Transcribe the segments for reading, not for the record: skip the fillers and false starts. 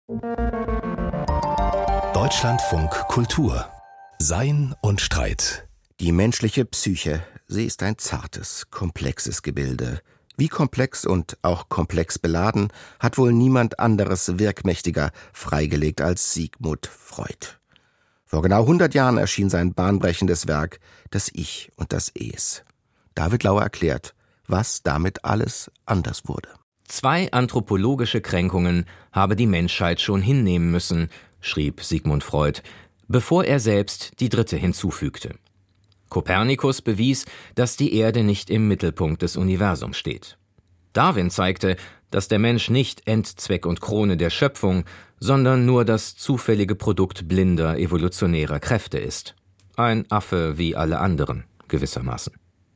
Deutschlandfunk Kultur. Sein und Streit. Die menschliche Psyche, sie ist ein zartes, komplexes Gebilde. Wie komplex und auch komplex beladen, hat wohl niemand anderes wirkmächtiger freigelegt als Sigmund Freud. Vor genau 100 Jahren erschien sein bahnbrechendes Werk Das Ich und das Es. David Lauer erklärt, was damit alles anders wurde. 2 anthropologische Kränkungen habe die Menschheit schon hinnehmen müssen, schrieb Sigmund Freud, bevor er selbst die 3. hinzufügte. Kopernikus bewies, dass die Erde nicht im Mittelpunkt des Universums steht. Darwin zeigte, dass der Mensch nicht Endzweck und Krone der Schöpfung, sondern nur das zufällige Produkt blinder evolutionärer Kräfte ist. Ein Affe wie alle anderen, gewissermaßen.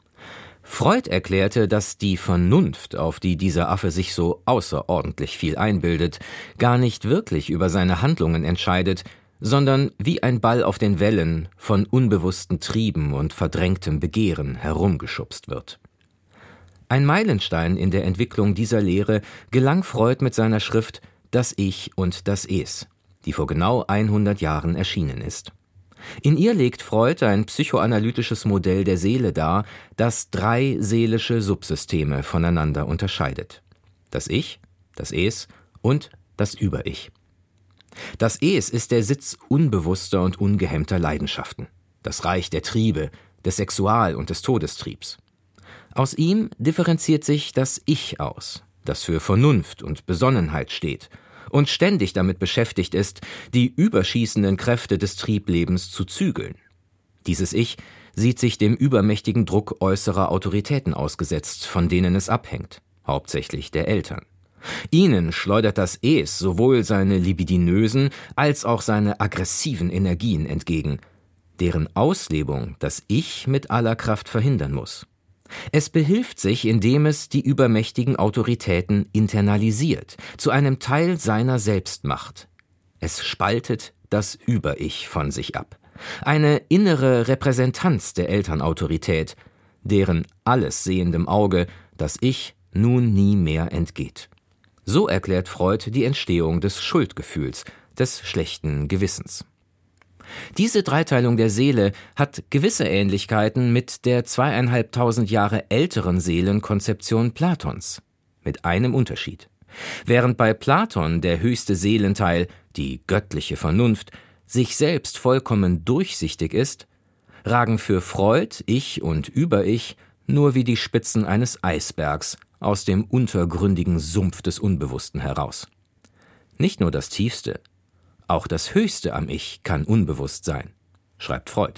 Freud erklärte, dass die Vernunft, auf die dieser Affe sich so außerordentlich viel einbildet, gar nicht wirklich über seine Handlungen entscheidet, sondern wie ein Ball auf den Wellen von unbewussten Trieben und verdrängtem Begehren herumgeschubst wird. Ein Meilenstein in der Entwicklung dieser Lehre gelang Freud mit seiner Schrift Das Ich und das Es, die vor genau 100 Jahren erschienen ist. In ihr legt Freud ein psychoanalytisches Modell der Seele dar, das 3 seelische Subsysteme voneinander unterscheidet: das Ich, das Es und das Über-Ich. Das Es ist der Sitz unbewusster und ungehemmter Leidenschaften, das Reich der Triebe, des Sexual- und des Todestriebs. Aus ihm differenziert sich das Ich aus, das für Vernunft und Besonnenheit steht und ständig damit beschäftigt ist, die überschießenden Kräfte des Trieblebens zu zügeln. Dieses Ich sieht sich dem übermächtigen Druck äußerer Autoritäten ausgesetzt, von denen es abhängt, hauptsächlich der Eltern. Ihnen schleudert das Es sowohl seine libidinösen als auch seine aggressiven Energien entgegen, deren Auslebung das Ich mit aller Kraft verhindern muss. Es behilft sich, indem es die übermächtigen Autoritäten internalisiert, zu einem Teil seiner selbst macht. Es spaltet das Über-Ich von sich ab. Eine innere Repräsentanz der Elternautorität, deren alles sehendem Auge das Ich nun nie mehr entgeht. So erklärt Freud die Entstehung des Schuldgefühls, des schlechten Gewissens. Diese Dreiteilung der Seele hat gewisse Ähnlichkeiten mit der 2500 Jahre älteren Seelenkonzeption Platons. Mit einem Unterschied. Während bei Platon der höchste Seelenteil, die göttliche Vernunft, sich selbst vollkommen durchsichtig ist, ragen für Freud Ich und Über-Ich nur wie die Spitzen eines Eisbergs aus dem untergründigen Sumpf des Unbewussten heraus. Nicht nur das Tiefste, auch das Höchste am Ich kann unbewusst sein, schreibt Freud.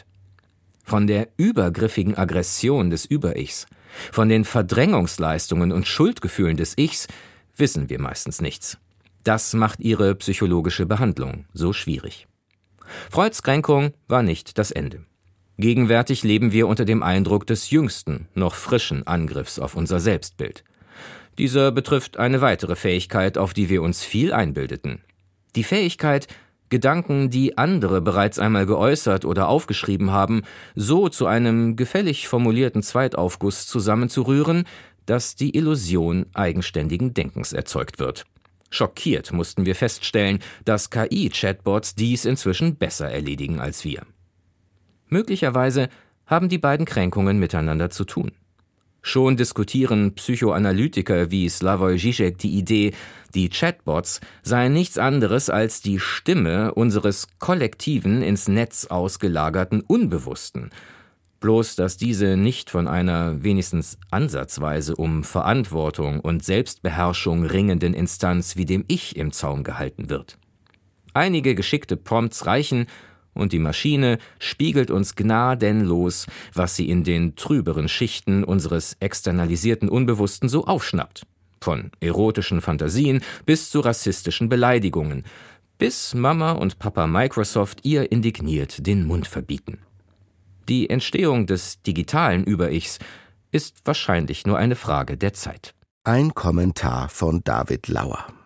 Von der übergriffigen Aggression des Über-Ichs, von den Verdrängungsleistungen und Schuldgefühlen des Ichs wissen wir meistens nichts. Das macht ihre psychologische Behandlung so schwierig. Freuds Kränkung war nicht das Ende. Gegenwärtig leben wir unter dem Eindruck des jüngsten, noch frischen Angriffs auf unser Selbstbild. Dieser betrifft eine weitere Fähigkeit, auf die wir uns viel einbildeten. Die Fähigkeit, Gedanken, die andere bereits einmal geäußert oder aufgeschrieben haben, so zu einem gefällig formulierten Zweitaufguss zusammenzurühren, dass die Illusion eigenständigen Denkens erzeugt wird. Schockiert mussten wir feststellen, dass KI-Chatbots dies inzwischen besser erledigen als wir. Möglicherweise haben die beiden Kränkungen miteinander zu tun. Schon diskutieren Psychoanalytiker wie Slavoj Žižek die Idee, die Chatbots seien nichts anderes als die Stimme unseres kollektiven, ins Netz ausgelagerten Unbewussten. Bloß, dass diese nicht von einer wenigstens ansatzweise um Verantwortung und Selbstbeherrschung ringenden Instanz wie dem Ich im Zaum gehalten wird. Einige geschickte Prompts reichen, und die Maschine spiegelt uns gnadenlos, was sie in den trüberen Schichten unseres externalisierten Unbewussten so aufschnappt. Von erotischen Fantasien bis zu rassistischen Beleidigungen, bis Mama und Papa Microsoft ihr indigniert den Mund verbieten. Die Entstehung des digitalen Über-Ichs ist wahrscheinlich nur eine Frage der Zeit. Ein Kommentar von David Lauer.